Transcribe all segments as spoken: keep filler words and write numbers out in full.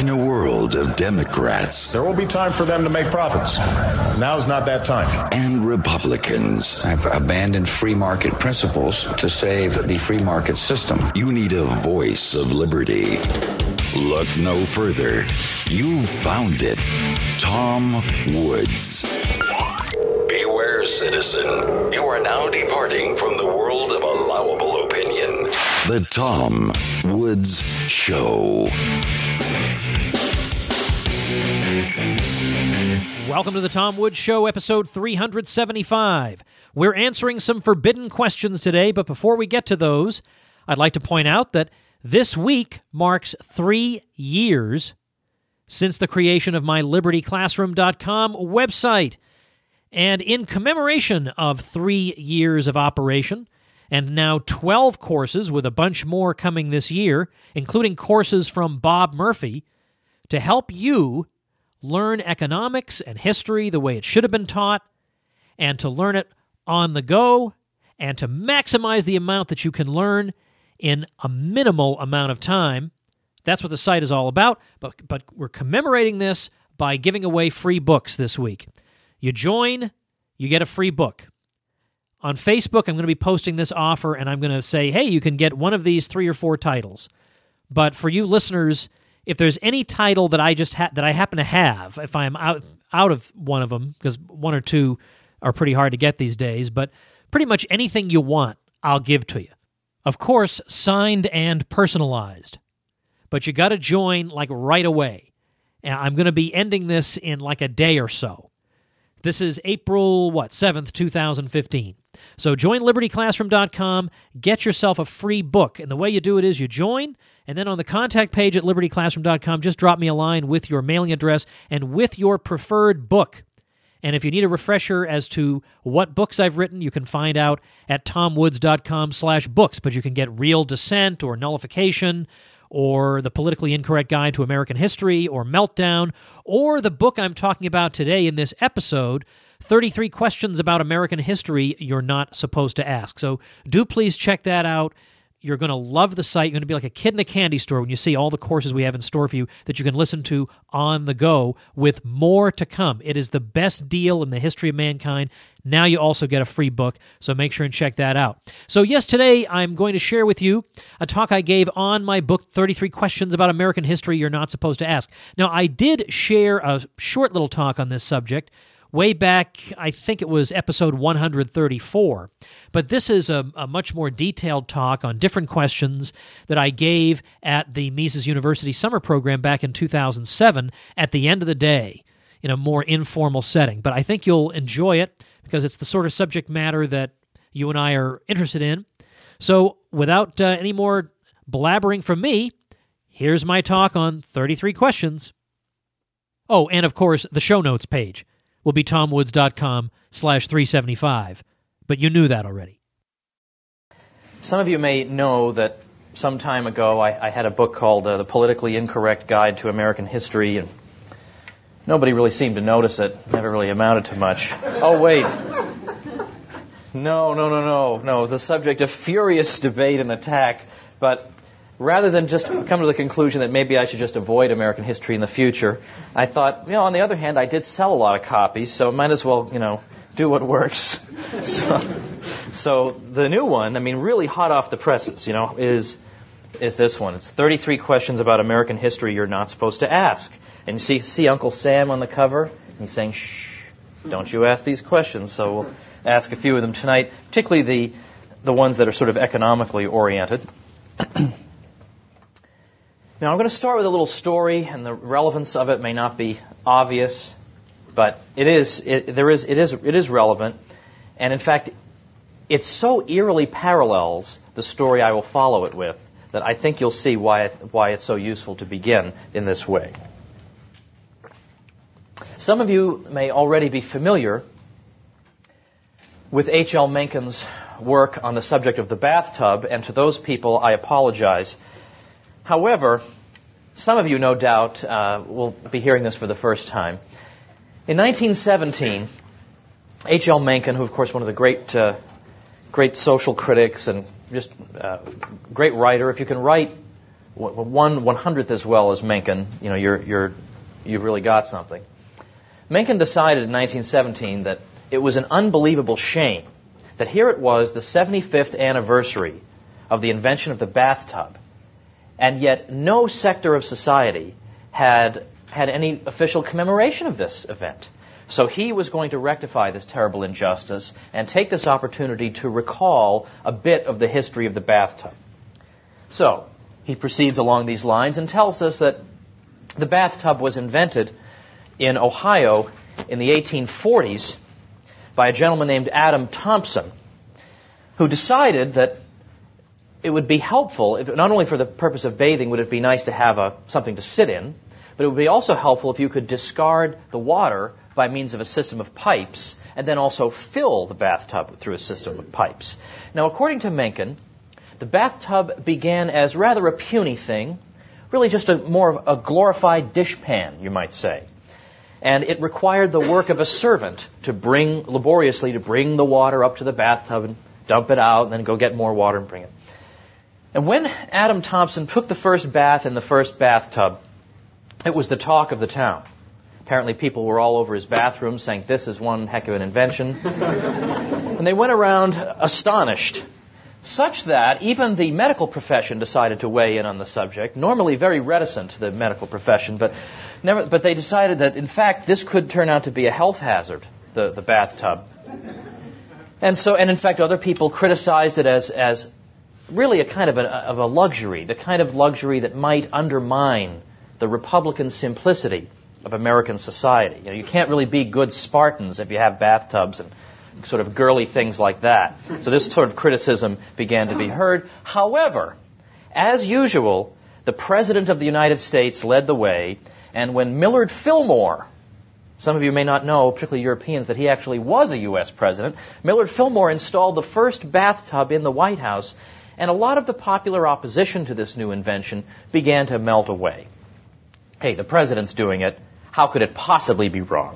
In a world of Democrats, there will be time for them to make profits. Now's not that time. And Republicans. I've abandoned free market principles to save the free market system. You need a voice of liberty. Look no further. You've found it. Tom Woods. Beware, citizen. You are now departing from the world of allowable opinion. The Tom Woods Show. Welcome to the Tom Woods Show, episode three seventy-five. We're answering some forbidden questions today, but before we get to those, I'd like to point out that this week marks three years since the creation of my liberty classroom dot com website. And in commemoration of three years of operation, and now twelve courses with a bunch more coming this year, including courses from Bob Murphy, to help you learn economics and history the way it should have been taught, and to learn it on the go, and to maximize the amount that you can learn in a minimal amount of time. That's what the site is all about, but, but we're commemorating this by giving away free books this week. You join, you get a free book. On Facebook, I'm going to be posting this offer, and I'm going to say, hey, you can get one of these three or four titles. But for you listeners, if there's any title that I just ha- that I happen to have, if I'm out out of one of them, because one or two are pretty hard to get these days, but pretty much anything you want, I'll give to you. Of course, signed and personalized. But you got to join like right away. And I'm going to be ending this in like a day or so. This is April, what, seventh, two thousand fifteen. So join liberty classroom dot com, get yourself a free book. And the way you do it is you join, and then on the contact page at liberty classroom dot com, just drop me a line with your mailing address and with your preferred book. And if you need a refresher as to what books I've written, you can find out at tomwoods dot com slash books. But you can get Real Dissent or Nullification, or The Politically Incorrect Guide to American History, or Meltdown, or the book I'm talking about today in this episode, thirty-three Questions About American History You're Not Supposed to Ask. So do please check that out. You're going to love the site. You're going to be like a kid in a candy store when you see all the courses we have in store for you that you can listen to on the go, with more to come. It is the best deal in the history of mankind. Now you also get a free book, so make sure and check that out. So yes, today I'm going to share with you a talk I gave on my book, thirty-three Questions About American History You're Not Supposed to Ask. Now, I did share a short little talk on this subject way back, I think it was episode one thirty-four. But this is a, a much more detailed talk on different questions that I gave at the Mises University summer program back in two thousand seven at the end of the day in a more informal setting. But I think you'll enjoy it because it's the sort of subject matter that you and I are interested in. So without uh, any more blabbering from me, here's my talk on thirty-three questions. Oh, and of course, the show notes page will be tomwoods dot com slash three seventy-five. But you knew that already. Some of you may know that some time ago I, I had a book called uh, The Politically Incorrect Guide to American History, and nobody really seemed to notice it. Never really amounted to much. Oh, wait. No, no, no, no. No, it was the subject of furious debate and attack. But rather than just come to the conclusion that maybe I should just avoid American history in the future, I thought, you know, on the other hand, I did sell a lot of copies, so I might as well, you know, do what works. So, so the new one, I mean, really hot off the presses, you know, is is this one. It's thirty-three Questions About American History You're Not Supposed to Ask. And you see, see Uncle Sam on the cover? And he's saying, shh, don't you ask these questions. So we'll ask a few of them tonight, particularly the, the ones that are sort of economically oriented. Now, I'm going to start with a little story, and the relevance of it may not be obvious, but it is. It, there is. It is. It is relevant, and in fact, it so eerily parallels the story I will follow it with that I think you'll see why it, why it's so useful to begin in this way. Some of you may already be familiar with H L Mencken's work on the subject of the bathtub, and to those people, I apologize. However, some of you, no doubt, uh, will be hearing this for the first time. In nineteen seventeen, H L Mencken, who, of course, one of the great uh, great social critics and just uh, great writer, if you can write one one hundredth as well as Mencken, you know, you're you're you've really got something. Mencken decided in nineteen seventeen that it was an unbelievable shame that here it was, the seventy-fifth anniversary of the invention of the bathtub, and yet no sector of society had had any official commemoration of this event. So he was going to rectify this terrible injustice and take this opportunity to recall a bit of the history of the bathtub. So he proceeds along these lines and tells us that the bathtub was invented in Ohio in the eighteen forties by a gentleman named Adam Thompson, who decided that it would be helpful, if, not only for the purpose of bathing would it be nice to have a, something to sit in, but it would be also helpful if you could discard the water by means of a system of pipes and then also fill the bathtub through a system of pipes. Now, according to Mencken, the bathtub began as rather a puny thing, really just a more of a glorified dishpan, you might say. And it required the work of a servant to bring, laboriously, to bring the water up to the bathtub and dump it out and then go get more water and bring it. And when Adam Thompson took the first bath in the first bathtub, it was the talk of the town. Apparently people were all over his bathroom saying, this is one heck of an invention. And they went around astonished, such that even the medical profession decided to weigh in on the subject, normally very reticent to the medical profession, but never, but they decided that, in fact, this could turn out to be a health hazard, the, the bathtub. And so, and in fact, other people criticized it as, as really a kind of a, of a luxury, the kind of luxury that might undermine the Republican simplicity of American society. You know, you can't really be good Spartans if you have bathtubs and sort of girly things like that. So this sort of criticism began to be heard. However, as usual, the President of the United States led the way, and when Millard Fillmore, some of you may not know, particularly Europeans, that he actually was a U S president, Millard Fillmore installed the first bathtub in the White House, and a lot of the popular opposition to this new invention began to melt away. Hey, the president's doing it. How could it possibly be wrong?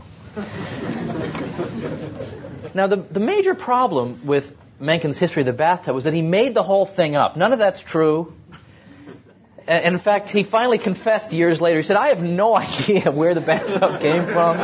Now, the, the major problem with Mencken's history of the bathtub was that he made the whole thing up. None of that's true. And, and in fact, he finally confessed years later. He said, I have no idea where the bathtub came from.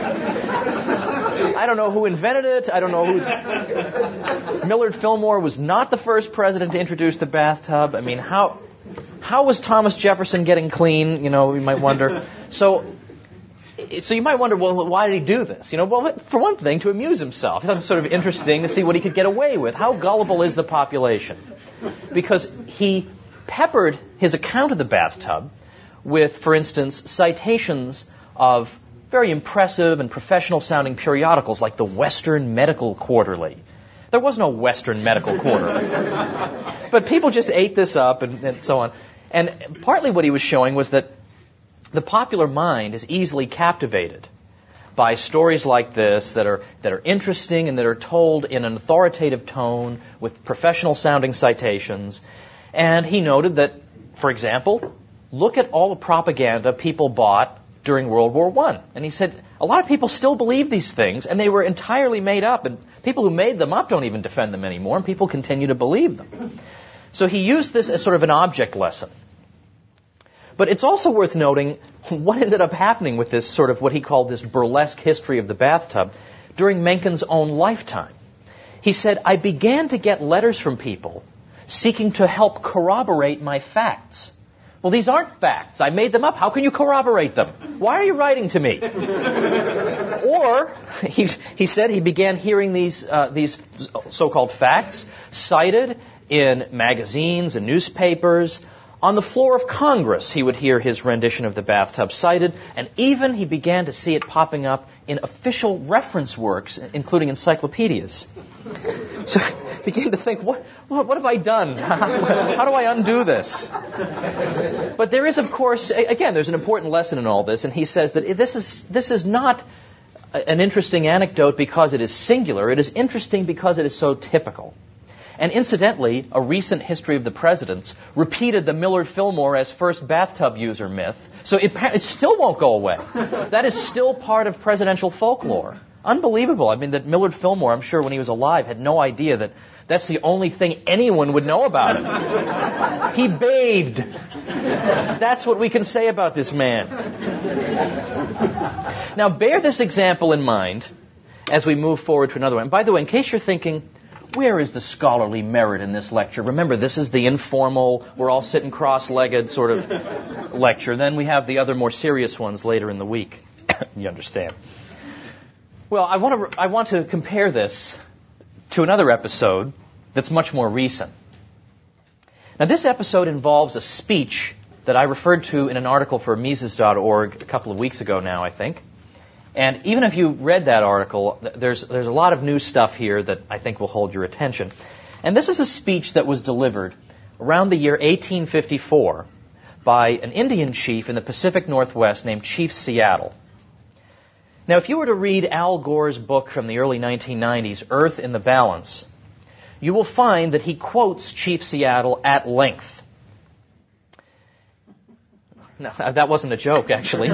I don't know who invented it. I don't know who's... Millard Fillmore was not the first president to introduce the bathtub. I mean, how... How was Thomas Jefferson getting clean? You know, you might wonder. So, so you might wonder, well, why did he do this? You know, well, for one thing, to amuse himself. He thought it was sort of interesting to see what he could get away with. How gullible is the population? Because he peppered his account of the bathtub with, for instance, citations of very impressive and professional-sounding periodicals like the Western Medical Quarterly. There was no Western Medical Quarterly. But people just ate this up and, and so on. And partly what he was showing was that the popular mind is easily captivated by stories like this that are that are interesting and that are told in an authoritative tone with professional-sounding citations. And he noted that, for example, look at all the propaganda people bought during World War One. And he said, a lot of people still believe these things, and they were entirely made up, and people who made them up don't even defend them anymore, and people continue to believe them. So he used this as sort of an object lesson. But it's also worth noting what ended up happening with this sort of what he called this burlesque history of the bathtub during Mencken's own lifetime. He said, I began to get letters from people seeking to help corroborate my facts. Well, these aren't facts. I made them up. How can you corroborate them? Why are you writing to me? Or, he, he said he began hearing these, uh, these so-called facts cited in magazines and newspapers. On the floor of Congress, he would hear his rendition of the bathtub cited, and even he began to see it popping up in official reference works, including encyclopedias. So I began to think, what, what, what have I done? How do I undo this? But there is, of course, again, there's an important lesson in all this, and he says that this is this is not an interesting anecdote because it is singular. It is interesting because it is so typical. And incidentally, a recent history of the presidents repeated the Millard Fillmore as first bathtub user myth, so it, it still won't go away. That is still part of presidential folklore. Unbelievable. I mean, that Millard Fillmore, I'm sure when he was alive, had no idea that that's the only thing anyone would know about him. He bathed. That's what we can say about this man. Now, bear this example in mind as we move forward to another one. And by the way, in case you're thinking, where is the scholarly merit in this lecture? Remember, this is the informal, we're all sitting cross-legged sort of lecture. Then we have the other more serious ones later in the week. You understand? Well, I want to I want to compare this to another episode that's much more recent. Now, this episode involves a speech that I referred to in an article for Mises dot org a couple of weeks ago now, I think. And even if you read that article, there's there's a lot of new stuff here that I think will hold your attention. And this is a speech that was delivered around the year eighteen fifty-four by an Indian chief in the Pacific Northwest named Chief Seattle. Now, if you were to read Al Gore's book from the early nineteen nineties, Earth in the Balance, you will find that he quotes Chief Seattle at length. No, that wasn't a joke, actually.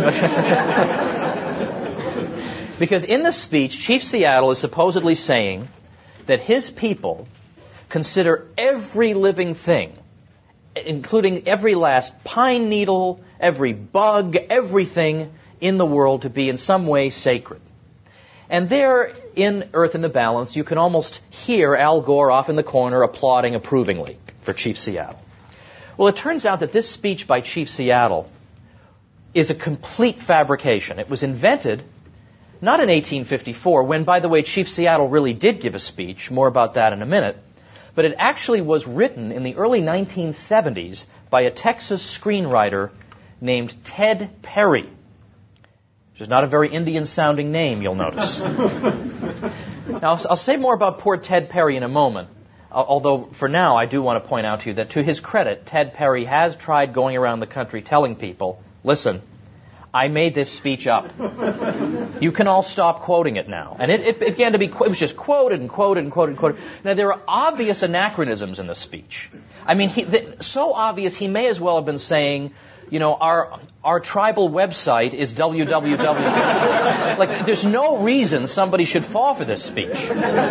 Because in the speech, Chief Seattle is supposedly saying that his people consider every living thing, including every last pine needle, every bug, everything in the world to be in some way sacred. And there, in Earth in the Balance, you can almost hear Al Gore off in the corner applauding approvingly for Chief Seattle. Well, it turns out that this speech by Chief Seattle is a complete fabrication. It was invented not in eighteen fifty-four, when, by the way, Chief Seattle really did give a speech. More about that in a minute. But it actually was written in the early nineteen seventies by a Texas screenwriter named Ted Perry, which is not a very Indian-sounding name, you'll notice. Now, I'll, I'll say more about poor Ted Perry in a moment, although for now I do want to point out to you that to his credit, Ted Perry has tried going around the country telling people, listen, I made this speech up. You can all stop quoting it now. And it, it began to be, it was just quoted and quoted and quoted and quoted. Now, there are obvious anachronisms in the speech. I mean, he, the, so obvious he may as well have been saying, you know, our our tribal website is w w w. Like, there's no reason somebody should fall for this speech.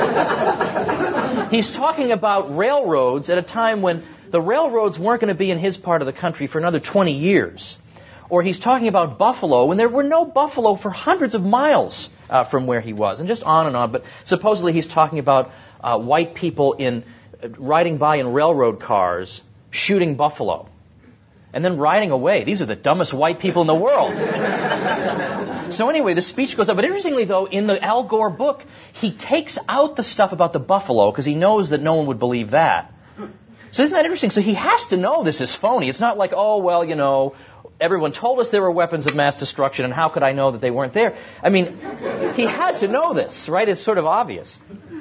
He's talking about railroads at a time when the railroads weren't going to be in his part of the country for another twenty years. Or he's talking about buffalo when there were no buffalo for hundreds of miles uh, from where he was, and just on and on. But supposedly he's talking about uh, white people in uh, riding by in railroad cars, shooting buffalo, and then riding away. These are the dumbest white people in the world. So anyway, the speech goes on. But interestingly, though, in the Al Gore book, he takes out the stuff about the buffalo because he knows that no one would believe that. So isn't that interesting? So he has to know this is phony. It's not like, oh, well, you know, everyone told us there were weapons of mass destruction, and how could I know that they weren't there? I mean, he had to know this, right? It's sort of obvious.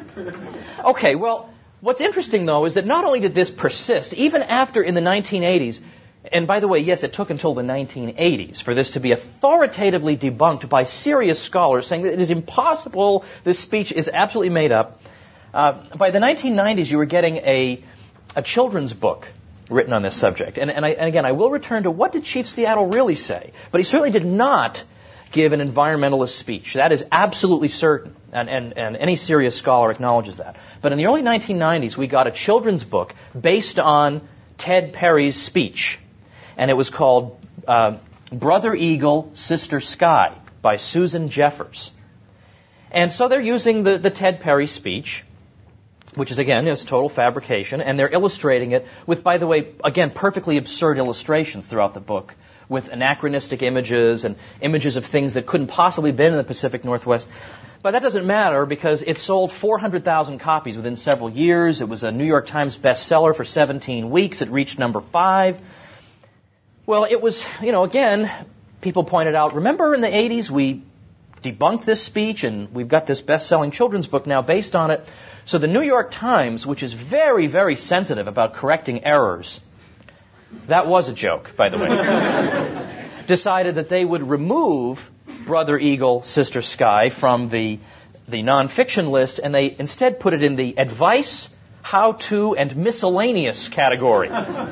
Okay, well, what's interesting, though, is that not only did this persist, even after in the nineteen eighties, and by the way, yes, it took until the nineteen eighties for this to be authoritatively debunked by serious scholars saying that it is impossible, this speech is absolutely made up. Uh, by the nineteen nineties, you were getting a, a children's book written on this subject. And, and, I, and again, I will return to what did Chief Seattle really say? But he certainly did not give an environmentalist speech. That is absolutely certain, and, and, and any serious scholar acknowledges that. But in the early nineteen nineties, we got a children's book based on Ted Perry's speech. And it was called uh, Brother Eagle, Sister Sky by Susan Jeffers. And so they're using the, the Ted Perry speech, which is, again, is total fabrication, and they're illustrating it with, by the way, again, perfectly absurd illustrations throughout the book, with anachronistic images and images of things that couldn't possibly have been in the Pacific Northwest. But that doesn't matter because it sold four hundred thousand copies within several years. It was a New York Times bestseller for seventeen weeks. It reached number five. Well, it was, you know, again, people pointed out, remember in the eighties we debunked this speech and we've got this best-selling children's book now based on it. So the New York Times, which is very, very sensitive about correcting errors, that was a joke, by the way, decided that they would remove Brother Eagle, Sister Sky from the, the nonfiction list, and they instead put it in the advice, how-to, and miscellaneous category.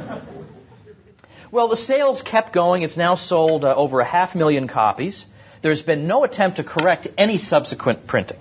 Well, the sales kept going. It's now sold uh, over a half million copies. There's been no attempt to correct any subsequent printing.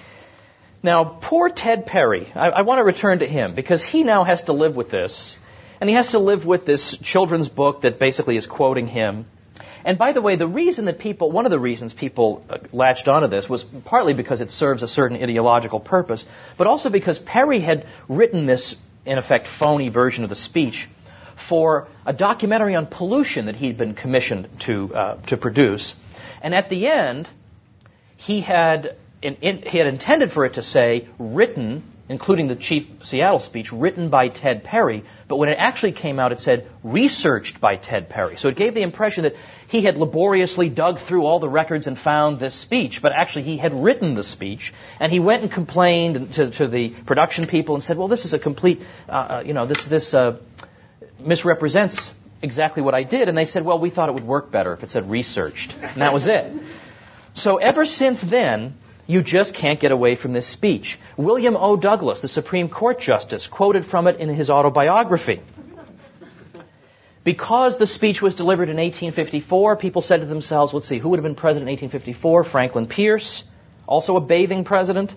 Now, poor Ted Perry, I, I want to return to him because he now has to live with this And he has to live with this children's book that basically is quoting him. And by the way, the reason that people, one of the reasons people uh, latched onto this was partly because it serves a certain ideological purpose, but also because Perry had written this, in effect, phony version of the speech for a documentary on pollution that he'd been commissioned to uh, to produce. And at the end, he had in, in, he had intended for it to say, written, including the Chief Seattle speech, written by Ted Perry, but when it actually came out, it said, researched by Ted Perry. So it gave the impression that he had laboriously dug through all the records and found this speech, but actually he had written the speech, and he went and complained to, to the production people and said, well, this is a complete, uh, you know, this, this uh, misrepresents exactly what I did. And they said, well, we thought it would work better if it said researched. And that was it. So ever since then, you just can't get away from this speech. William O. Douglas, the Supreme Court Justice, quoted from it in his autobiography. Because the speech was delivered in eighteen fifty-four, people said to themselves, let's see, who would have been president in eighteen fifty-four? Franklin Pierce, also a bathing president.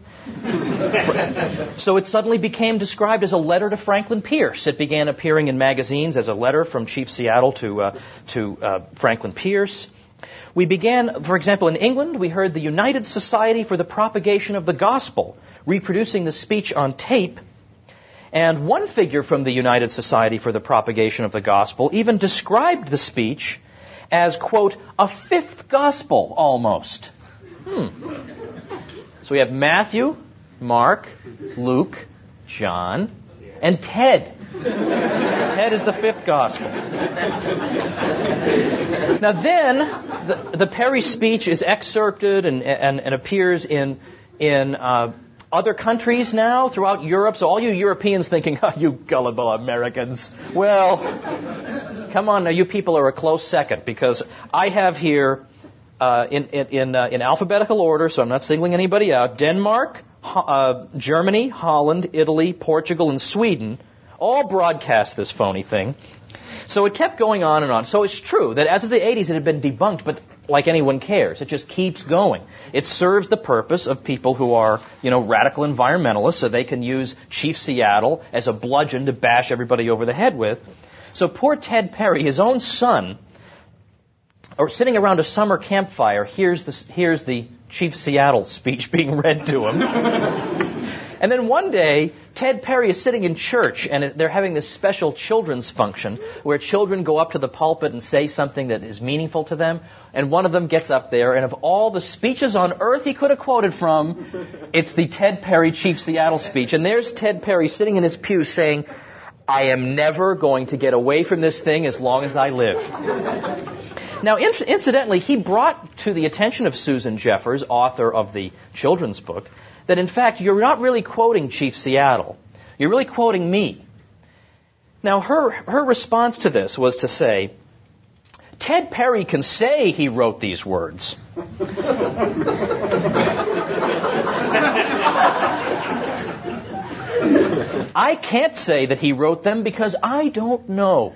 So it suddenly became described as a letter to Franklin Pierce. It began appearing in magazines as a letter from Chief Seattle to, uh, to uh, Franklin Pierce. We began, for example, in England, we heard the United Society for the Propagation of the Gospel reproducing the speech on tape. And one figure from the United Society for the Propagation of the Gospel even described the speech as, quote, a fifth gospel, almost. Hmm. So we have Matthew, Mark, Luke, John, and Ted. Ted is the fifth gospel. Now then, the, the Perry speech is excerpted and, and, and appears in, in uh, other countries now throughout Europe. So all you Europeans thinking, oh, you gullible Americans. Well, come on now, you people are a close second, because I have here uh, in, in, in, uh, in alphabetical order, so I'm not singling anybody out, Denmark, uh, Germany, Holland, Italy, Portugal, and Sweden all broadcast this phony thing. So it kept going on and on. So it's true that as of the eighties it had been debunked, but like anyone cares, it just keeps going. It serves the purpose of people who are, you know, radical environmentalists, so they can use Chief Seattle as a bludgeon to bash everybody over the head with. So poor Ted Perry, his own son, or sitting around a summer campfire, hears the, hears the Chief Seattle speech being read to him. And then one day, Ted Perry is sitting in church, and they're having this special children's function where children go up to the pulpit and say something that is meaningful to them. And one of them gets up there, and of all the speeches on earth he could have quoted from, it's the Ted Perry Chief Seattle speech. And there's Ted Perry sitting in his pew saying, I am never going to get away from this thing as long as I live. Now, in- incidentally, he brought to the attention of Susan Jeffers, author of the children's book, that in fact you're not really quoting Chief Seattle. You're really quoting me. Now, her, her response to this was to say, Ted Perry can say he wrote these words. I can't say that he wrote them because I don't know.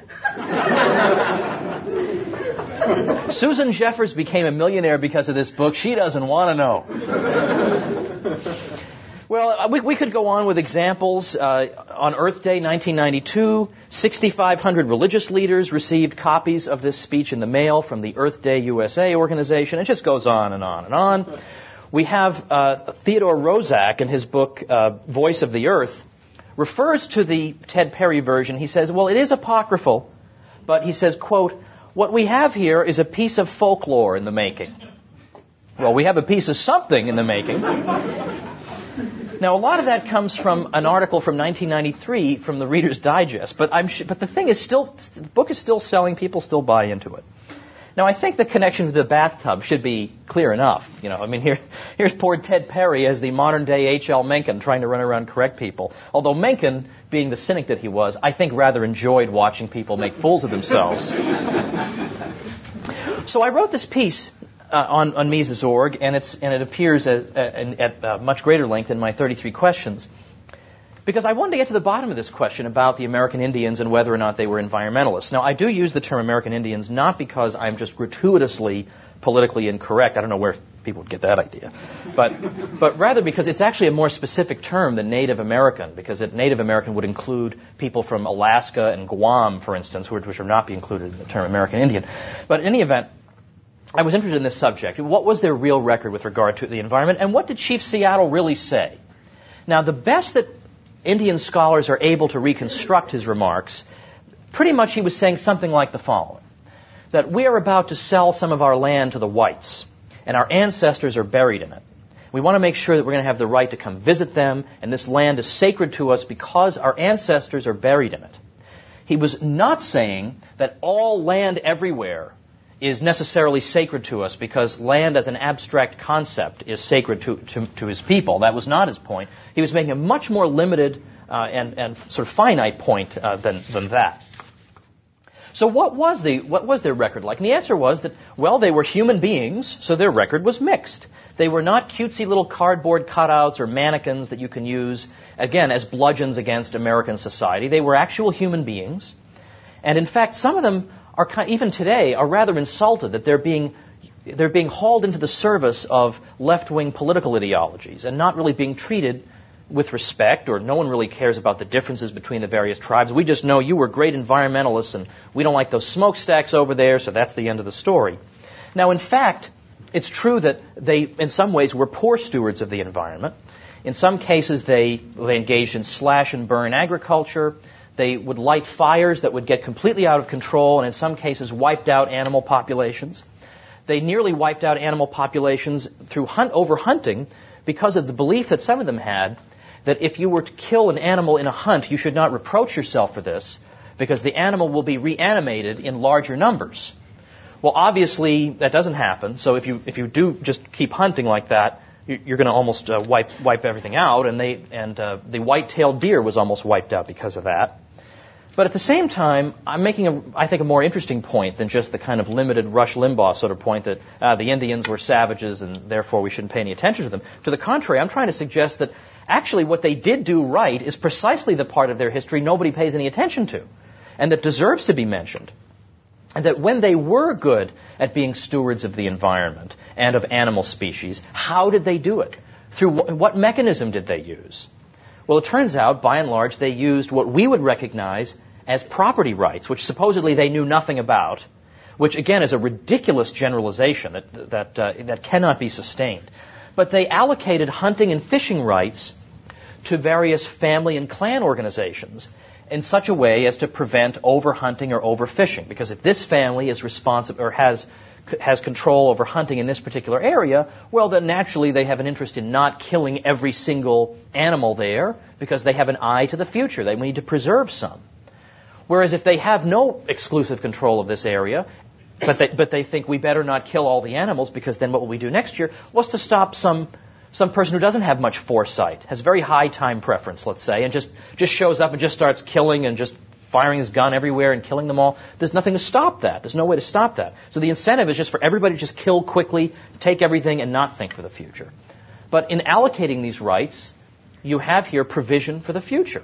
Susan Jeffers became a millionaire because of this book. She doesn't want to know. Well, we, we could go on with examples. Uh, on Earth Day, nineteen ninety-two, sixty-five hundred religious leaders received copies of this speech in the mail from the Earth Day U S A organization. It just goes on and on and on. We have uh, Theodore Roszak in his book, uh, Voice of the Earth, refers to the Ted Perry version. He says, well, it is apocryphal, but he says, quote, what we have here is a piece of folklore in the making. Well, we have a piece of something in the making. Now, a lot of that comes from an article from nineteen ninety-three from the Reader's Digest, but I'm sh- but the thing is still, the book is still selling, people still buy into it. Now, I think the connection to the bathtub should be clear enough. You know, I mean, here, here's poor Ted Perry as the modern-day H L Mencken trying to run around and correct people. Although Mencken, being the cynic that he was, I think rather enjoyed watching people make fools of themselves. So I wrote this piece Uh, on, on Mises dot org, and, it's, and it appears at, at, at uh, much greater length in my thirty-three questions. because I wanted to get to the bottom of this question about the American Indians and whether or not they were environmentalists. Now, I do use the term American Indians not because I'm just gratuitously politically incorrect. I don't know where people would get that idea. But, but rather because it's actually a more specific term than Native American, because it, Native American would include people from Alaska and Guam, for instance, which, which would not be included in the term American Indian. But in any event, I was interested in this subject. What was their real record with regard to the environment, and what did Chief Seattle really say? Now, the best that Indian scholars are able to reconstruct his remarks, pretty much he was saying something like the following, that we are about to sell some of our land to the whites, and our ancestors are buried in it. We want to make sure that we're going to have the right to come visit them, and this land is sacred to us because our ancestors are buried in it. He was not saying that all land everywhere is necessarily sacred to us because land as an abstract concept is sacred to, to, to his people. That was not his point. He was making a much more limited uh, and, and sort of finite point uh, than, than that. So what was, the, what was their record like? And the answer was that, well, they were human beings, so their record was mixed. They were not cutesy little cardboard cutouts or mannequins that you can use, again, as bludgeons against American society. They were actual human beings. And in fact, some of them are, even today, are rather insulted that they're being, they're being hauled into the service of left-wing political ideologies and not really being treated with respect, or no one really cares about the differences between the various tribes. We just know you were great environmentalists and we don't like those smokestacks over there, so that's the end of the story. Now, in fact, it's true that they, in some ways, were poor stewards of the environment. In some cases, they, they engaged in slash-and-burn agriculture. They would light fires that would get completely out of control and in some cases wiped out animal populations. They nearly wiped out animal populations through hunt, overhunting because of the belief that some of them had that if you were to kill an animal in a hunt, you should not reproach yourself for this because the animal will be reanimated in larger numbers. Well, obviously, that doesn't happen. So if you, if you do just keep hunting like that, you're going to almost uh, wipe, wipe everything out. And, they, and uh, the white-tailed deer was almost wiped out because of that. But at the same time, I'm making, a, I think, a more interesting point than just the kind of limited Rush Limbaugh sort of point that uh, the Indians were savages and therefore we shouldn't pay any attention to them. To the contrary, I'm trying to suggest that actually what they did do right is precisely the part of their history nobody pays any attention to and that deserves to be mentioned. And that when they were good at being stewards of the environment and of animal species, how did they do it? Through wh- what mechanism did they use? Well, it turns out, by and large, they used what we would recognize as property rights, which supposedly they knew nothing about, which, again, is a ridiculous generalization that, that, uh, that cannot be sustained. But they allocated hunting and fishing rights to various family and clan organizations in such a way as to prevent overhunting or overfishing. Because if this family is responsible or has has control over hunting in this particular area, well, then naturally they have an interest in not killing every single animal there because they have an eye to the future. They need to preserve some. Whereas if they have no exclusive control of this area, but they, but they think we better not kill all the animals because then what will we do next year was to stop some some person who doesn't have much foresight, has very high time preference, let's say, and just, just shows up and just starts killing and just firing his gun everywhere and killing them all. There's nothing to stop that. There's no way to stop that. So the incentive is just for everybody to just kill quickly, take everything, and not think for the future. But in allocating these rights, you have here provision for the future.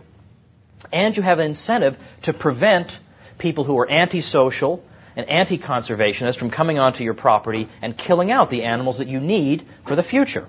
And you have an incentive to prevent people who are antisocial and anti-conservationists from coming onto your property and killing out the animals that you need for the future.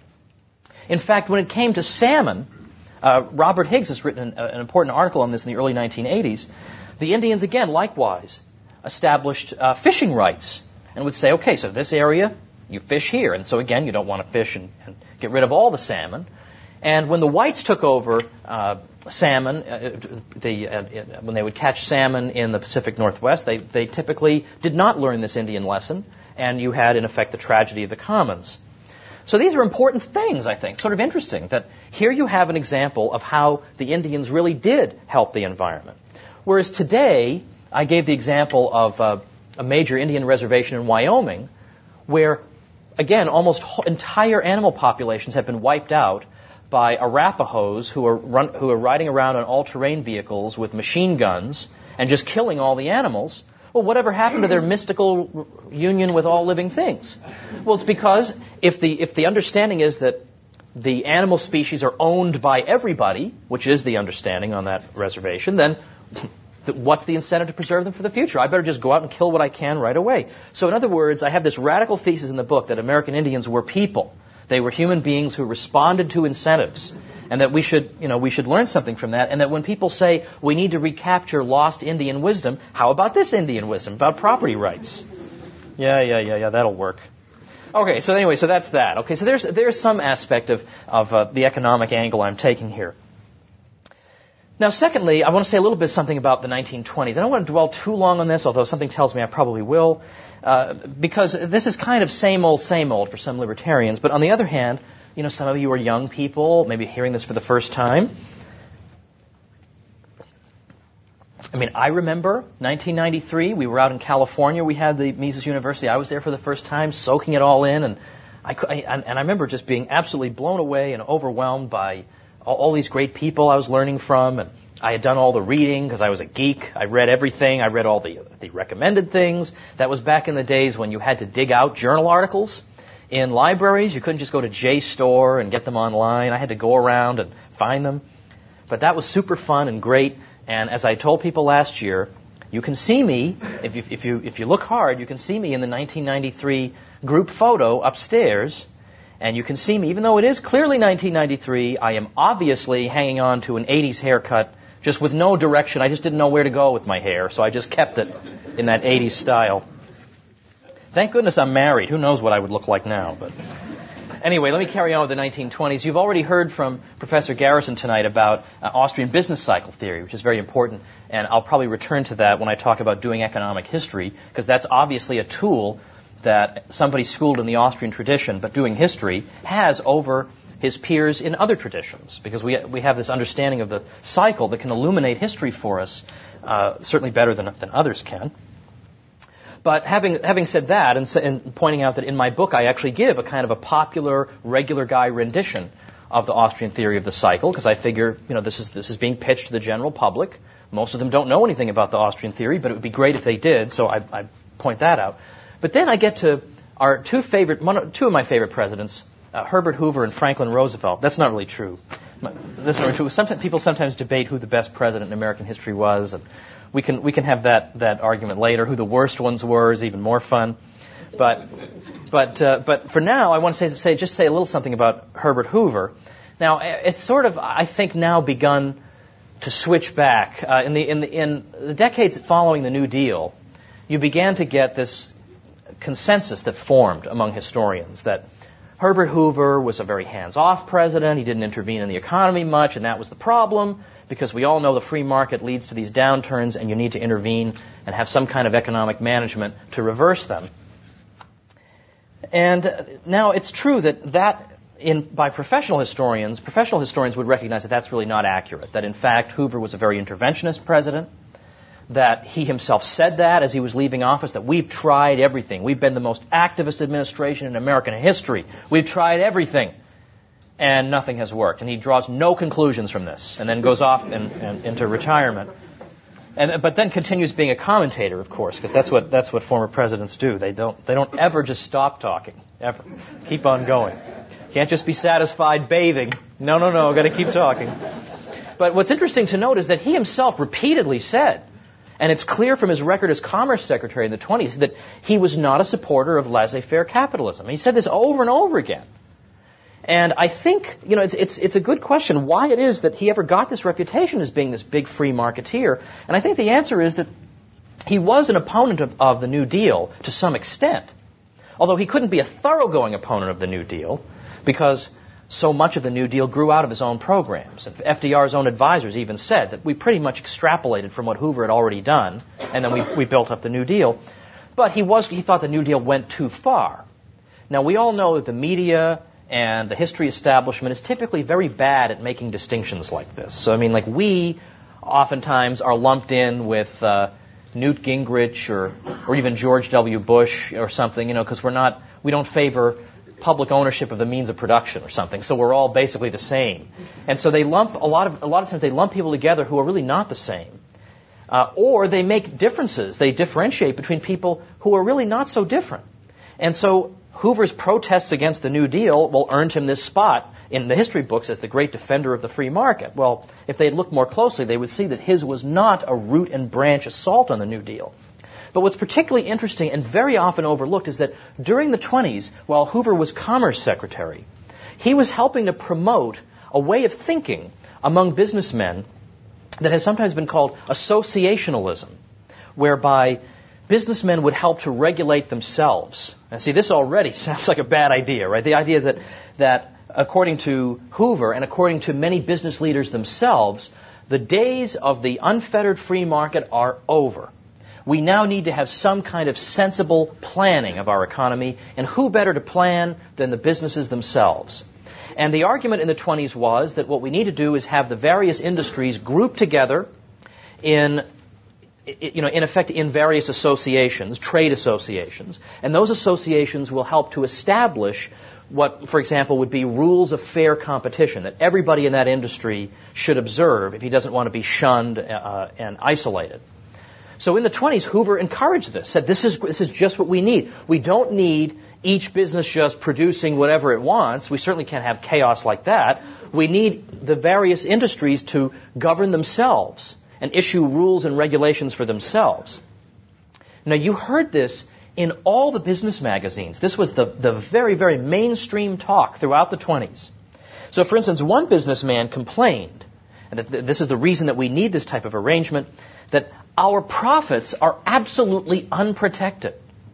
In fact, when it came to salmon, uh, Robert Higgs has written an, uh, an important article on this in the early nineteen eighties. The Indians, again, likewise, established uh, fishing rights and would say, okay, so this area, you fish here. And so, again, you don't want to fish and, and get rid of all the salmon. And when the whites took over uh, salmon, uh, the, uh, when they would catch salmon in the Pacific Northwest, they, they typically did not learn this Indian lesson, and you had, in effect, the tragedy of the commons. So these are important things, I think, sort of interesting, that here you have an example of how the Indians really did help the environment. Whereas today, I gave the example of uh, a major Indian reservation in Wyoming, where, again, almost entire animal populations have been wiped out by Arapahoes who are, run, who are riding around on all-terrain vehicles with machine guns and just killing all the animals. Well, whatever happened to their mystical union with all living things? Well, it's because if the if the understanding is that the animal species are owned by everybody, which is the understanding on that reservation, then th- what's the incentive to preserve them for the future? I better just go out and kill what I can right away. So in other words, I have this radical thesis in the book that American Indians were people. They were human beings who responded to incentives, and that we should, you know, we should learn something from that, and that when people say we need to recapture lost Indian wisdom, how about this Indian wisdom about property rights? Yeah, yeah, yeah, yeah, that'll work. Okay, so anyway, so that's that. Okay, so there's there's some aspect of, of uh, the economic angle I'm taking here. Now, secondly, I want to say a little bit something about the nineteen twenties. I don't want to dwell too long on this, although something tells me I probably will, uh, because this is kind of same old, same old for some libertarians. But on the other hand, you know, some of you are young people, maybe hearing this for the first time. I mean, I remember nineteen ninety-three, we were out in California, we had the Mises University, I was there for the first time, soaking it all in, and I, I, and I remember just being absolutely blown away and overwhelmed by all, all these great people I was learning from, and I had done all the reading because I was a geek. I read everything, I read all the, the recommended things. That was back in the days when you had to dig out journal articles in libraries. You couldn't just go to JSTOR and get them online. I had to go around and find them. But that was super fun and great. And as I told people last year, you can see me, if you, if you if you look hard, you can see me in the nineteen ninety-three group photo upstairs. And you can see me, even though it is clearly nineteen ninety-three, I am obviously hanging on to an eighties haircut, just with no direction. I just didn't know where to go with my hair, so I just kept it in that eighties style. Thank goodness I'm married. Who knows what I would look like now, but... Anyway, let me carry on with the nineteen twenties. You've already heard from Professor Garrison tonight about uh, Austrian business cycle theory, which is very important, and I'll probably return to that when I talk about doing economic history, because that's obviously a tool that somebody schooled in the Austrian tradition, but doing history, has over his peers in other traditions, because we we have this understanding of the cycle that can illuminate history for us, uh, certainly better than, than others can. But having having said that, and, and pointing out that in my book I actually give a kind of a popular, regular guy rendition of the Austrian theory of the cycle, because I figure, you know, this is this is being pitched to the general public. Most of them don't know anything about the Austrian theory, but it would be great if they did, so I, I point that out. But then I get to our two favorite, one, two of my favorite presidents, uh, Herbert Hoover and Franklin Roosevelt. That's not really true. That's not really true. Sometimes, people sometimes debate who the best president in American history was, and We can we can have that, that argument later. Who the worst ones were is even more fun, but but uh, but for now I want to say say just say a little something about Herbert Hoover. Now it's sort of I think now begun to switch back uh, in the in the in the decades following the New Deal. You began to get this consensus that formed among historians that Herbert Hoover was a very hands-off president. He didn't intervene in the economy much, and that was the problem. Because we all know the free market leads to these downturns, and you need to intervene and have some kind of economic management to reverse them. And now it's true that that, in, by professional historians, professional historians would recognize that that's really not accurate, that in fact Hoover was a very interventionist president, that he himself said that as he was leaving office, that we've tried everything. We've been the most activist administration in American history. We've tried everything. And nothing has worked. And he draws no conclusions from this, and then goes off in, in, into retirement. And but then continues being a commentator, of course, because that's what that's what former presidents do. They don't they don't ever just stop talking, ever. Keep on going. Can't just be satisfied bathing. No, no, no. Got to keep talking. But what's interesting to note is that he himself repeatedly said, and it's clear from his record as Commerce Secretary in the twenties, that he was not a supporter of laissez-faire capitalism. He said this over and over again. And I think, you know, it's, it's, it's a good question why it is that he ever got this reputation as being this big free marketeer. And I think the answer is that he was an opponent of, of the New Deal to some extent. Although he couldn't be a thoroughgoing opponent of the New Deal because so much of the New Deal grew out of his own programs. And F D R's own advisors even said that we pretty much extrapolated from what Hoover had already done, and then we, we built up the New Deal. But he was he thought the New Deal went too far. Now, we all know that the media and the history establishment is typically very bad at making distinctions like this. So, I mean, like, we oftentimes are lumped in with uh, Newt Gingrich or or even George W. Bush or something, you know, because we're not, we don't favor public ownership of the means of production or something. So we're all basically the same. And so they lump, a lot of, a lot of times they lump people together who are really not the same. Uh, or they make differences. They differentiate between people who are really not so different. And so Hoover's protests against the New Deal, well, earned him this spot in the history books as the great defender of the free market. Well, if they had looked more closely, they would see that his was not a root and branch assault on the New Deal. But what's particularly interesting and very often overlooked is that during the twenties, while Hoover was Commerce Secretary, he was helping to promote a way of thinking among businessmen that has sometimes been called associationalism, whereby businessmen would help to regulate themselves. And see, this already sounds like a bad idea, right? The idea that, that according to Hoover and according to many business leaders themselves, the days of the unfettered free market are over. We now need to have some kind of sensible planning of our economy, and who better to plan than the businesses themselves? And the argument in the twenties was that what we need to do is have the various industries grouped together in, you know, in effect, in various associations, trade associations, and those associations will help to establish what, for example, would be rules of fair competition that everybody in that industry should observe if he doesn't want to be shunned uh, and isolated. So in the twenties, Hoover encouraged this, said this is, this is just what we need. We don't need each business just producing whatever it wants. We certainly can't have chaos like that. We need the various industries to govern themselves and issue rules and regulations for themselves. Now, you heard this in all the business magazines. This was the, the very, very mainstream talk throughout the twenties. So, for instance, one businessman complained, and that this is the reason that we need this type of arrangement, that our profits are absolutely unprotected.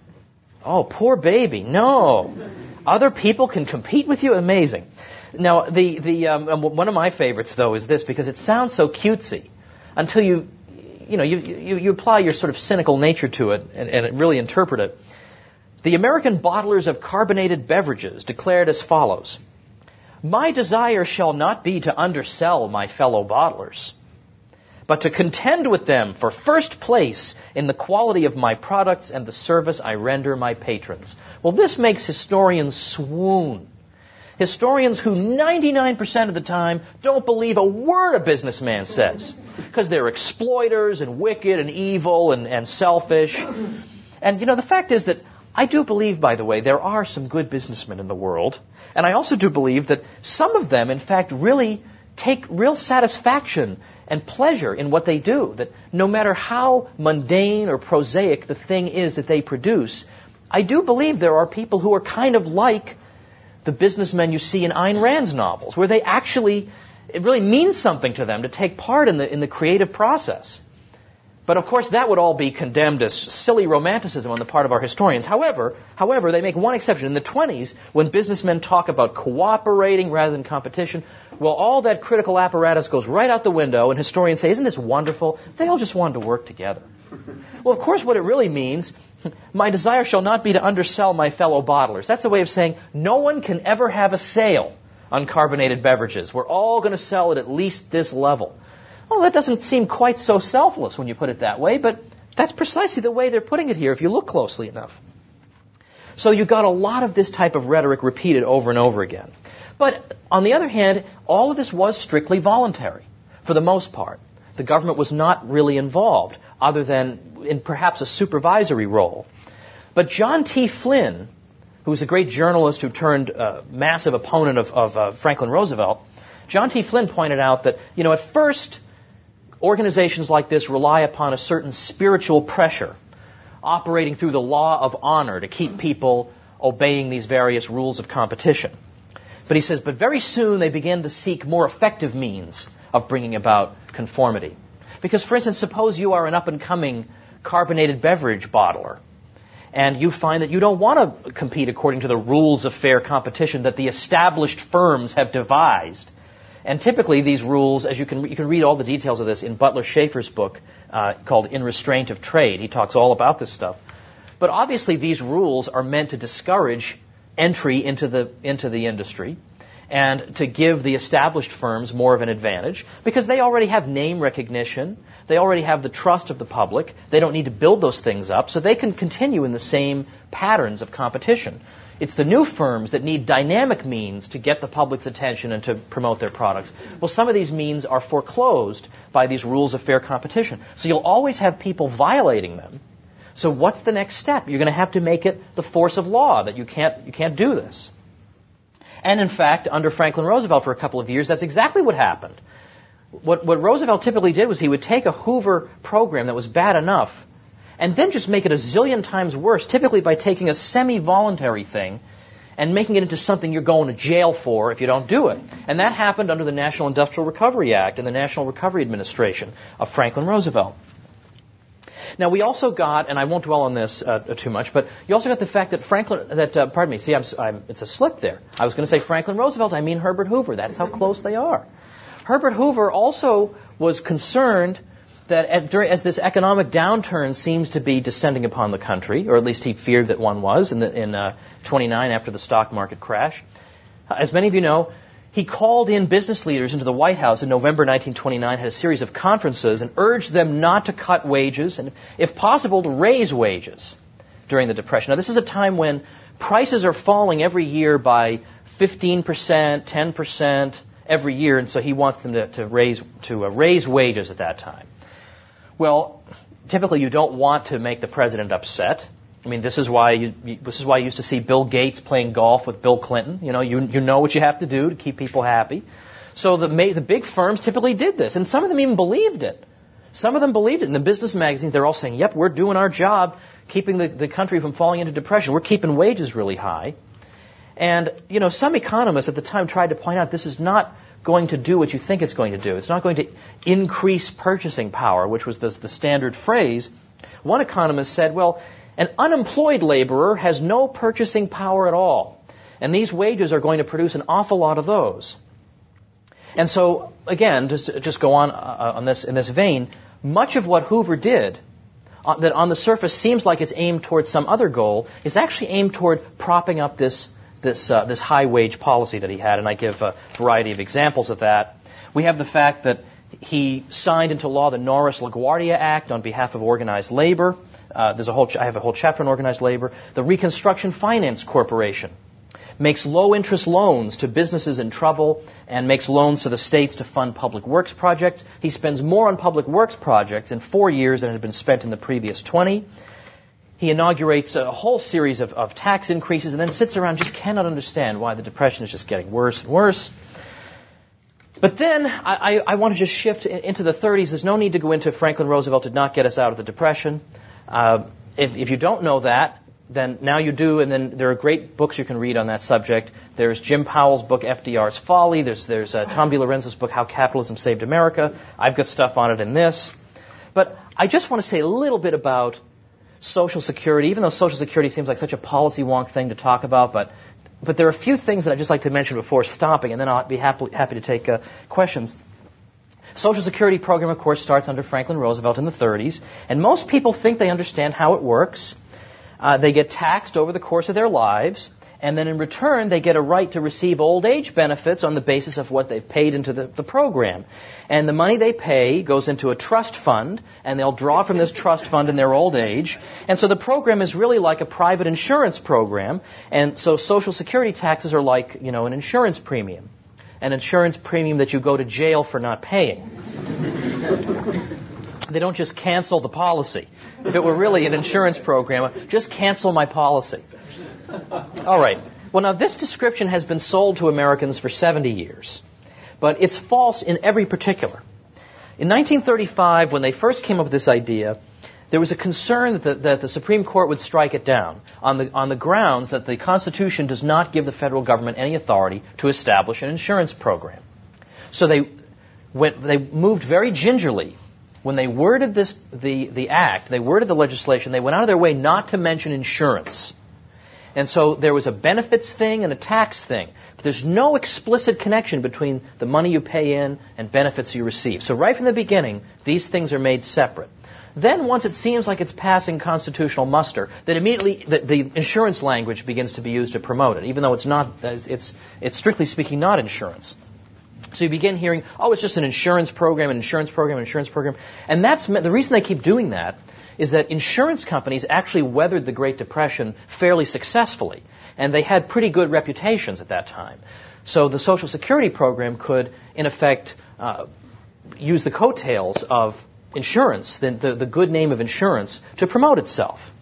Oh, poor baby. No. Other people can compete with you? Amazing. Now, the, the um, one of my favorites, though, is this, because it sounds so cutesy until you, you know, you, you, you apply your sort of cynical nature to it and, and really interpret it. The American bottlers of carbonated beverages declared as follows: "My desire shall not be to undersell my fellow bottlers, but to contend with them for first place in the quality of my products and the service I render my patrons." Well, this makes historians swoon. Historians who ninety-nine percent of the time don't believe a word a businessman says, because they're exploiters and wicked and evil and, and selfish. And, you know, the fact is that I do believe, by the way, there are some good businessmen in the world. And I also do believe that some of them, in fact, really take real satisfaction and pleasure in what they do, that no matter how mundane or prosaic the thing is that they produce, I do believe there are people who are kind of like the businessmen you see in Ayn Rand's novels, where they actually, it really means something to them to take part in the, in the creative process. But of course that would all be condemned as silly romanticism on the part of our historians. However, however, they make one exception. In the twenties, when businessmen talk about cooperating rather than competition, well, all that critical apparatus goes right out the window, and historians say, isn't this wonderful? They all just wanted to work together. Well, of course, what it really means, my desire shall not be to undersell my fellow bottlers. That's a way of saying no one can ever have a sale on carbonated beverages. We're all going to sell it at least this level. Well, that doesn't seem quite so selfless when you put it that way, but that's precisely the way they're putting it here if you look closely enough. So you got a lot of this type of rhetoric repeated over and over again. But on the other hand, all of this was strictly voluntary, for the most part. The government was not really involved, other than in perhaps a supervisory role. But John T. Flynn, who was a great journalist who turned a massive opponent of, of uh, Franklin Roosevelt, John T. Flynn pointed out that, you know, at first, organizations like this rely upon a certain spiritual pressure, operating through the law of honor to keep people obeying these various rules of competition. But he says, but very soon they begin to seek more effective means of bringing about conformity. Because, for instance, suppose you are an up-and-coming carbonated beverage bottler, and you find that you don't want to compete according to the rules of fair competition that the established firms have devised. And typically these rules, as you can you can read all the details of this in Butler Schaefer's book uh, called In Restraint of Trade. He talks all about this stuff. But obviously these rules are meant to discourage entry into the into the industry and to give the established firms more of an advantage because they already have name recognition. They already have the trust of the public. They don't need to build those things up, so they can continue in the same patterns of competition. It's the new firms that need dynamic means to get the public's attention and to promote their products. Well, some of these means are foreclosed by these rules of fair competition. So you'll always have people violating them So what's the next step? You're going to have to make it the force of law that you can't, you can't do this. And in fact, under Franklin Roosevelt for a couple of years, that's exactly what happened. What, what Roosevelt typically did was he would take a Hoover program that was bad enough and then just make it a zillion times worse, typically by taking a semi-voluntary thing and making it into something you're going to jail for if you don't do it. And that happened under the National Industrial Recovery Act and the National Recovery Administration of Franklin Roosevelt. Now, we also got, and I won't dwell on this uh, too much, but you also got the fact that Franklin, that, uh, pardon me, see, I'm, I'm, it's a slip there. I was going to say Franklin Roosevelt, I mean Herbert Hoover. That's how close they are. Herbert Hoover also was concerned that at, during, as this economic downturn seems to be descending upon the country, or at least he feared that one was in, the, in uh, twenty-nine after the stock market crash. Uh, as many of you know, he called in business leaders into the White House in November nineteen twenty-nine, had a series of conferences, and urged them not to cut wages and, if possible, to raise wages during the Depression. Now, this is a time when prices are falling every year by fifteen percent, ten percent every year, and so he wants them to, to raise to uh, raise wages at that time. Well, typically you don't want to make the president upset. I mean, this is why you, you, this is why you used to see Bill Gates playing golf with Bill Clinton. You know, you you know what you have to do to keep people happy. So the the big firms typically did this, and some of them even believed it. Some of them believed it. In the business magazines, they're all saying, "Yep, we're doing our job, keeping the, the country from falling into depression. We're keeping wages really high." And you know, some economists at the time tried to point out this is not going to do what you think it's going to do. It's not going to increase purchasing power, which was the, the standard phrase. One economist said, well, an unemployed laborer has no purchasing power at all, and these wages are going to produce an awful lot of those. And so, again, just to just go on uh, on this in this vein, much of what Hoover did uh, that on the surface seems like it's aimed towards some other goal is actually aimed toward propping up this this uh, this high wage policy that he had, and I give a variety of examples of that. We have the fact that he signed into law the Norris-LaGuardia Act on behalf of organized labor. Uh, there's a whole ch- I have a whole chapter on organized labor. The Reconstruction Finance Corporation makes low-interest loans to businesses in trouble and makes loans to the states to fund public works projects. He spends more on public works projects in four years than had been spent in the previous twenty. He inaugurates a whole series of, of tax increases and then sits around and just cannot understand why the Depression is just getting worse and worse. But then I, I, I want to just shift in, into the thirties. There's no need to go into Franklin Roosevelt did not get us out of the Depression. Uh, if, if you don't know that, then now you do, and then there are great books you can read on that subject. There's Jim Powell's book, F D R's Folly. There's, there's uh, Tom DiLorenzo's book, How Capitalism Saved America. I've got stuff on it in this. But I just want to say a little bit about Social Security, even though Social Security seems like such a policy wonk thing to talk about, but but there are a few things that I'd just like to mention before stopping, and then I'll be happy, happy to take uh, questions. Social Security program, of course, starts under Franklin Roosevelt in the thirties, and most people think they understand how it works. Uh, they get taxed over the course of their lives, and then in return they get a right to receive old age benefits on the basis of what they've paid into the, the program. And the money they pay goes into a trust fund, and they'll draw from this trust fund in their old age. And so the program is really like a private insurance program, and so Social Security taxes are like, you know, an insurance premium. An insurance premium that you go to jail for not paying. They don't just cancel the policy. If it were really an insurance program, just cancel my policy. All right. Well, now, this description has been sold to Americans for seventy years, but it's false in every particular. In nineteen thirty-five, when they first came up with this idea, there was a concern that the, that the Supreme Court would strike it down on the, on the grounds that the Constitution does not give the federal government any authority to establish an insurance program. So they went, they moved very gingerly. When they worded this, the, the act, they worded the legislation, they went out of their way not to mention insurance. And so there was a benefits thing and a tax thing. But there's no explicit connection between the money you pay in and benefits you receive. So right from the beginning, these things are made separate. Then once it seems like it's passing constitutional muster, then immediately the, the insurance language begins to be used to promote it, even though it's not, it's, it's strictly speaking not insurance. So you begin hearing, oh, it's just an insurance program, an insurance program, an insurance program. And that's the reason they keep doing that is that insurance companies actually weathered the Great Depression fairly successfully, and they had pretty good reputations at that time. So the Social Security program could, in effect, uh, use the coattails of insurance, the, the, the good name of insurance, to promote itself.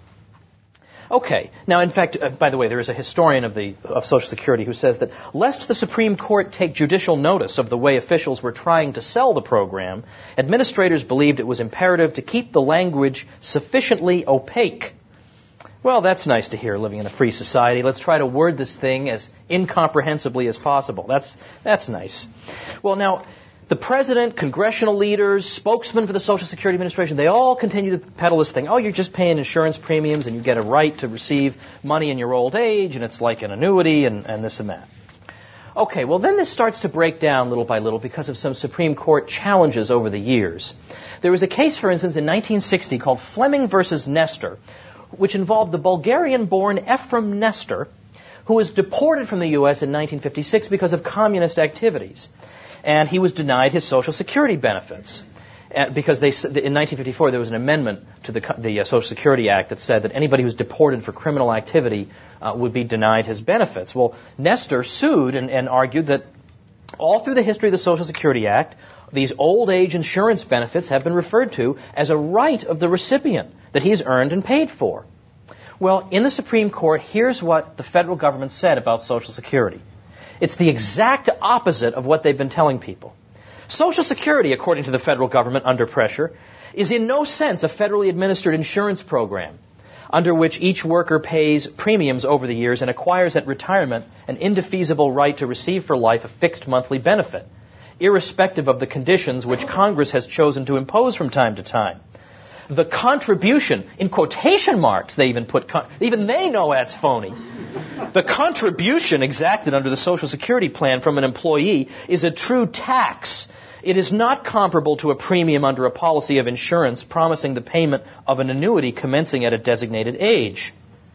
Okay. Now, in fact, uh, by the way, there is a historian of the of Social Security who says that lest the Supreme Court take judicial notice of the way officials were trying to sell the program, administrators believed it was imperative to keep the language sufficiently opaque. Well, that's nice to hear, living in a free society. Let's try to word this thing as incomprehensibly as possible. That's that's nice. Well, now, the president, congressional leaders, spokesmen for the Social Security Administration, they all continue to peddle this thing. Oh, you're just paying insurance premiums and you get a right to receive money in your old age and it's like an annuity and, and this and that. Okay, well then this starts to break down little by little because of some Supreme Court challenges over the years. There was a case, for instance, in nineteen sixty called Fleming versus Nestor, which involved the Bulgarian-born Ephraim Nestor, who was deported from the U S in nineteen fifty-six because of communist activities. And he was denied his Social Security benefits. Uh, because they, in nineteen fifty-four, there was an amendment to the, the uh, Social Security Act that said that anybody who's deported for criminal activity uh, would be denied his benefits. Well, Nestor sued and, and argued that all through the history of the Social Security Act, these old age insurance benefits have been referred to as a right of the recipient that he's earned and paid for. Well, in the Supreme Court, here's what the federal government said about Social Security. It's the exact opposite of what they've been telling people. Social Security, according to the federal government under pressure, is in no sense a federally administered insurance program under which each worker pays premiums over the years and acquires at retirement an indefeasible right to receive for life a fixed monthly benefit, irrespective of the conditions which Congress has chosen to impose from time to time. The contribution, in quotation marks, they even put, con- even they know that's phony. The contribution exacted under the Social Security plan from an employee is a true tax. It is not comparable to a premium under a policy of insurance promising the payment of an annuity commencing at a designated age.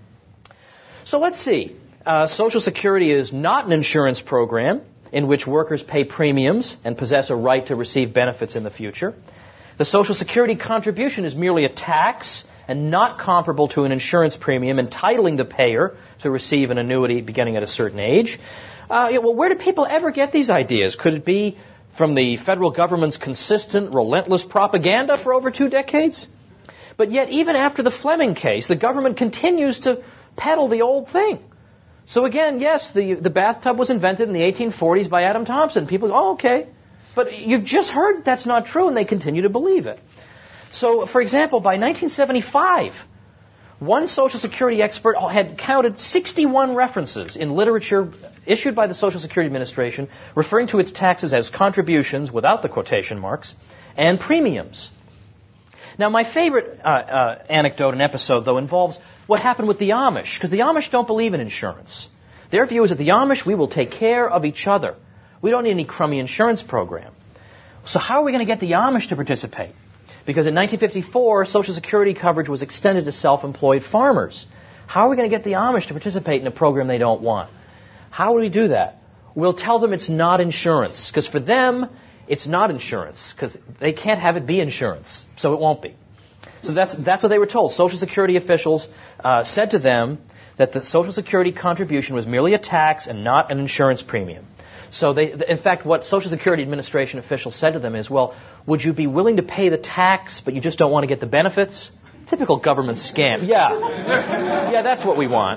So let's see. Uh, Social Security is not an insurance program in which workers pay premiums and possess a right to receive benefits in the future. The Social Security contribution is merely a tax and not comparable to an insurance premium entitling the payer to receive an annuity beginning at a certain age. Uh, yeah, well, where do people ever get these ideas? Could it be from the federal government's consistent, relentless propaganda for over two decades? But yet, even after the Fleming case, the government continues to peddle the old thing. So again, yes, the, the bathtub was invented in the eighteen forties by Adam Thompson. People go, oh, okay. But you've just heard that's not true, and they continue to believe it. So, for example, by nineteen seventy-five, one Social Security expert had counted sixty-one references in literature issued by the Social Security Administration referring to its taxes as contributions, without the quotation marks, and premiums. Now, my favorite uh, uh, anecdote and episode, though, involves what happened with the Amish, because the Amish don't believe in insurance. Their view is that the Amish, we will take care of each other. We don't need any crummy insurance program. So how are we going to get the Amish to participate? Because in nineteen fifty-four, Social Security coverage was extended to self-employed farmers. How are we going to get the Amish to participate in a program they don't want? How do we do that? We'll tell them it's not insurance, because for them, it's not insurance, because they can't have it be insurance, so it won't be. So that's that's what they were told. Social Security officials uh, said to them that the Social Security contribution was merely a tax and not an insurance premium. So they, in fact, what Social Security Administration officials said to them is, well, would you be willing to pay the tax, but you just don't want to get the benefits? Typical government scam. Yeah. Yeah, that's what we want.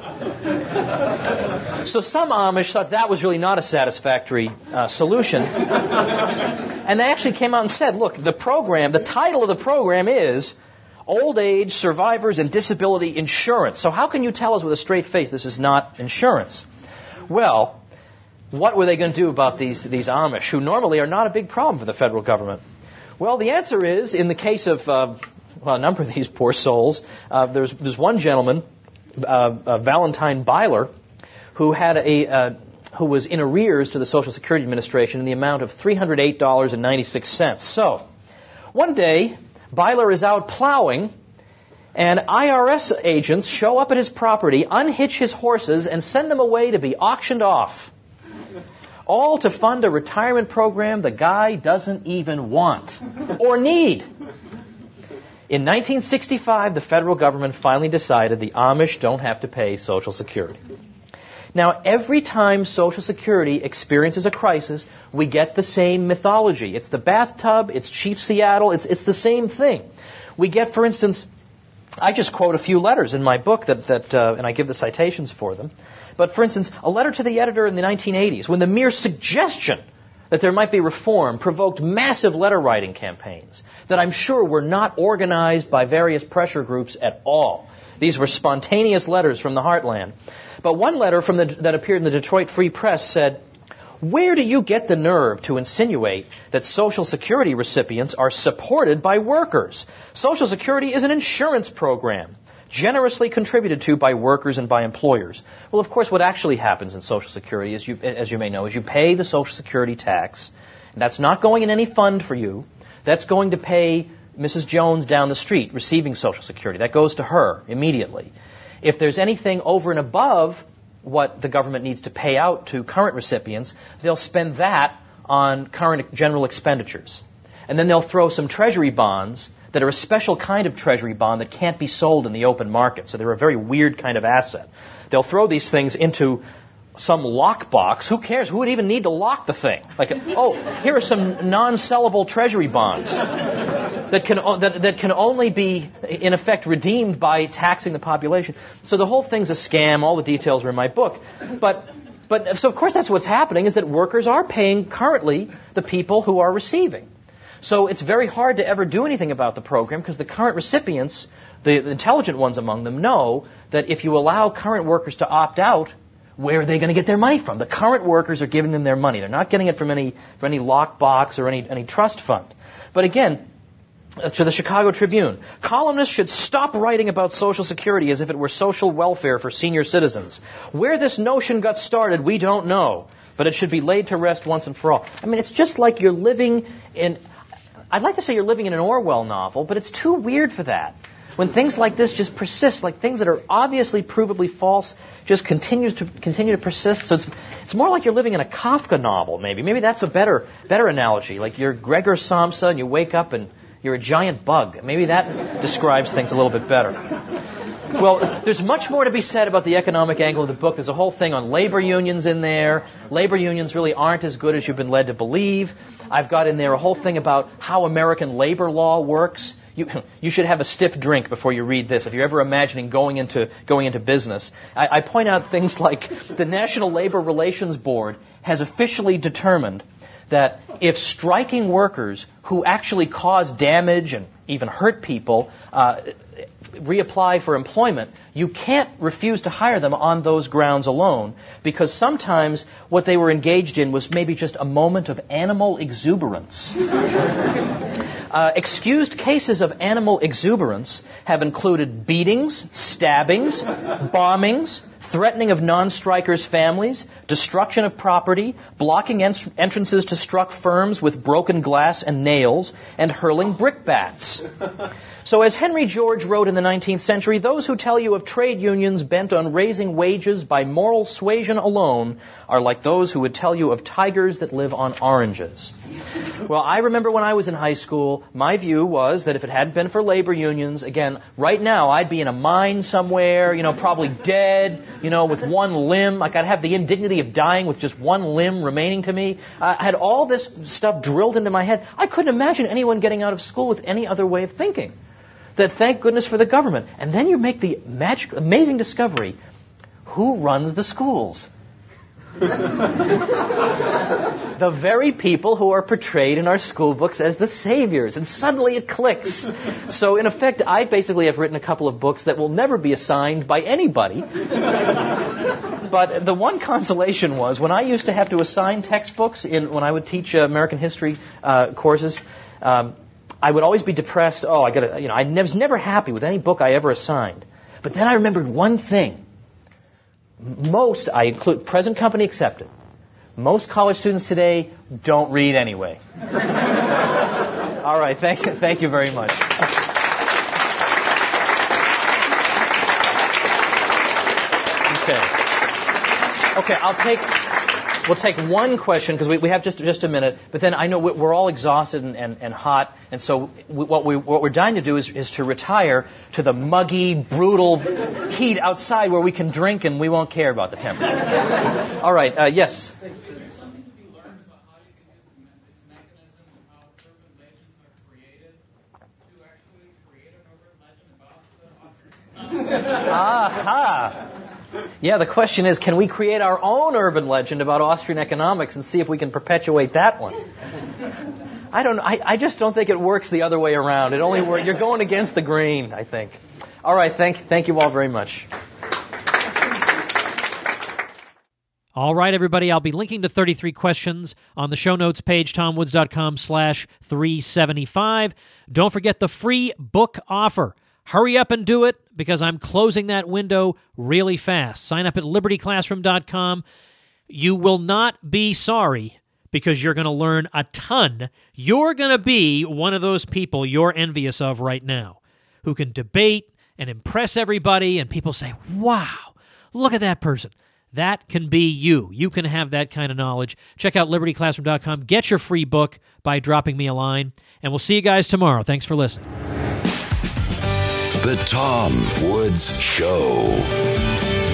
So some Amish thought that was really not a satisfactory uh, solution. And they actually came out and said, look, the program, the title of the program is Old Age, Survivors, and Disability Insurance. So how can you tell us with a straight face this is not insurance? Well, what were they going to do about these, these Amish, who normally are not a big problem for the federal government? Well, the answer is, in the case of uh, well, a number of these poor souls, uh, there's, there's one gentleman, uh, uh, Valentine Byler, who had a uh, who was in arrears to the Social Security Administration in the amount of three hundred eight dollars and ninety-six cents. So, one day, Byler is out plowing, and I R S agents show up at his property, unhitch his horses, and send them away to be auctioned off. All to fund a retirement program the guy doesn't even want or need. In nineteen sixty-five, the federal government finally decided the Amish don't have to pay Social Security. Now, every time Social Security experiences a crisis, we get the same mythology. It's the bathtub, it's Chief Seattle, it's, it's the same thing. We get, for instance, I just quote a few letters in my book, that, that uh, and I give the citations for them. But, for instance, a letter to the editor in the nineteen eighties, when the mere suggestion that there might be reform provoked massive letter-writing campaigns that I'm sure were not organized by various pressure groups at all. These were spontaneous letters from the heartland. But one letter from the, that appeared in the Detroit Free Press said, "Where do you get the nerve to insinuate that Social Security recipients are supported by workers? Social Security is an insurance program, generously contributed to by workers and by employers." Well, of course, what actually happens in Social Security, as you, as you may know, is you pay the Social Security tax. And that's not going in any fund for you. That's going to pay Missus Jones down the street receiving Social Security. That goes to her immediately. If there's anything over and above what the government needs to pay out to current recipients, they'll spend that on current general expenditures. And then they'll throw some treasury bonds that are a special kind of treasury bond that can't be sold in the open market. So they're a very weird kind of asset. They'll throw these things into some lockbox. Who cares? Who would even need to lock the thing? Like, oh, here are some non-sellable treasury bonds that can that, that can only be, in effect, redeemed by taxing the population. So the whole thing's a scam. All the details are in my book. But, but so, of course, that's what's happening, is that workers are paying currently the people who are receiving. So it's very hard to ever do anything about the program, because the current recipients, the, the intelligent ones among them, know that if you allow current workers to opt out, where are they going to get their money from? The current workers are giving them their money. They're not getting it from any from any lockbox or any, any trust fund. But again, uh, to the Chicago Tribune, columnists should stop writing about Social Security as if it were social welfare for senior citizens. Where this notion got started, we don't know, but it should be laid to rest once and for all. I mean, it's just like you're living in, I'd like to say you're living in an Orwell novel, but it's too weird for that. When things like this just persist, like things that are obviously provably false just continues to continue to persist. So it's it's more like you're living in a Kafka novel, maybe. Maybe that's a better better analogy. Like you're Gregor Samsa and you wake up and you're a giant bug. Maybe that describes things a little bit better. Well, there's much more to be said about the economic angle of the book. There's a whole thing on labor unions in there. Labor unions really aren't as good as you've been led to believe. I've got in there a whole thing about how American labor law works. You, you should have a stiff drink before you read this if you're ever imagining going into going into business. I, I point out things like the National Labor Relations Board has officially determined that if striking workers who actually cause damage and even hurt people uh, reapply for employment, you can't refuse to hire them on those grounds alone, because sometimes what they were engaged in was maybe just a moment of animal exuberance. Uh, excused cases of animal exuberance have included beatings, stabbings, bombings, threatening of non-strikers' families, destruction of property, blocking ent- entrances to struck firms with broken glass and nails, and hurling brickbats. So as Henry George wrote in the nineteenth century, those who tell you of trade unions bent on raising wages by moral suasion alone are like those who would tell you of tigers that live on oranges. Well, I remember when I was in high school, my view was that if it hadn't been for labor unions, again, right now I'd be in a mine somewhere, you know, probably dead, you know, with one limb. Like I'd have the indignity of dying with just one limb remaining to me. I had all this stuff drilled into my head. I couldn't imagine anyone getting out of school with any other way of thinking. That thank goodness for the government. And then you make the magic, amazing discovery. Who runs the schools? The very people who are portrayed in our school books as the saviors. And suddenly it clicks. So in effect, I basically have written a couple of books that will never be assigned by anybody. But the one consolation was when I used to have to assign textbooks in when I would teach uh, American history uh, courses, um, I would always be depressed. Oh, I got to, you know, I was never happy with any book I ever assigned. But then I remembered one thing. Most, I include present company accepted, most college students today don't read anyway. All right, thank you, thank you very much. Okay. Okay, I'll take we'll take one question because we, we have just just a minute. But then I know we're all exhausted and, and, and hot, and so we, what we what we're dying to do is is to retire to the muggy, brutal heat outside where we can drink and we won't care about the temperature. All right. Uh, yes. Aha! Yeah, the question is, can we create our own urban legend about Austrian economics and see if we can perpetuate that one? I don't know. I, I just don't think it works the other way around. It only works. You're going against the grain, I think. All right. Thank, thank you all very much. All right, everybody. I'll be linking to thirty-three questions on the show notes page, tomwoods.com slash 375. Don't forget the free book offer. Hurry up and do it because I'm closing that window really fast. Sign up at liberty classroom dot com. You will not be sorry because you're going to learn a ton. You're going to be one of those people you're envious of right now who can debate and impress everybody, and people say, wow, look at that person. That can be you. You can have that kind of knowledge. Check out liberty classroom dot com. Get your free book by dropping me a line, and we'll see you guys tomorrow. Thanks for listening. The Tom Woods Show.